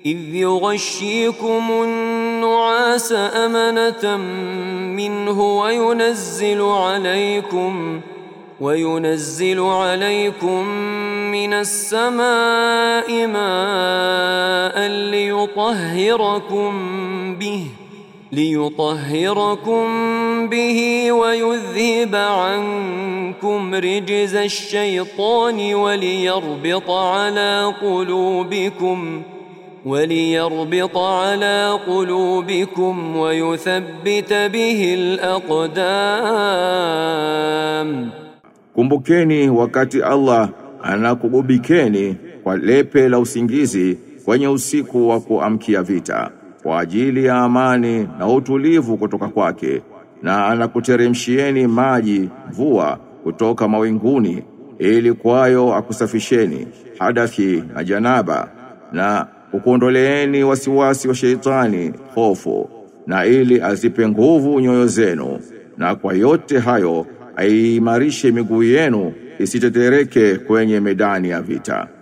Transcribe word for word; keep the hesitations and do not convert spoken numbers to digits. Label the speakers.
Speaker 1: إذ يغشيكم النعاس أمنة منه وينزل عليكم وينزل عليكم من السماء ماء ليطهركم به ليطهركم به ويذهب عنكم رجز الشيطان وليربط على قلوبكم وليربط على قلوبكم ويثبت به الأقدام.
Speaker 2: Kumbukeni wakati Allah anakugubikeni kwa lepe la usingizi kwenye usiku wa kuamkia vita kwa ajili ya amani na utulivu kutoka kwake, na anakuteremshieni maji mvua kutoka mawinguni ili kwayo akusafisheni hadathi na janaba na kukuondoleeni wasiwasi wa sheitani hofu, na ili azipe nguvu nyoyo zenu, na kwa yote hayo aimarishe miguu yenu isitetereke kwenye medani ya vita.